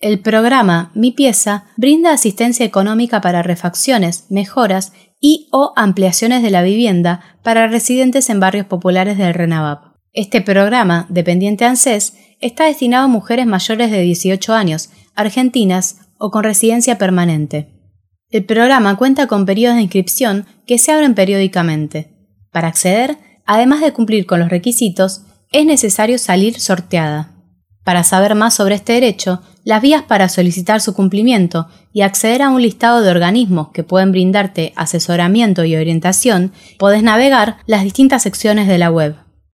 El programa Mi Pieza brinda asistencia económica para refacciones, mejoras y o ampliaciones de la vivienda para residentes en barrios populares del RENAVAP. Este programa, dependiente ANSES, está destinado a mujeres mayores de 18 años, argentinas o con residencia permanente. El programa cuenta con periodos de inscripción que se abren periódicamente. Para acceder, además de cumplir con los requisitos, es necesario salir sorteada. Para saber más sobre este derecho, las vías para solicitar su cumplimiento y acceder a un listado de organismos que pueden brindarte asesoramiento y orientación, podés navegar las distintas secciones de la web.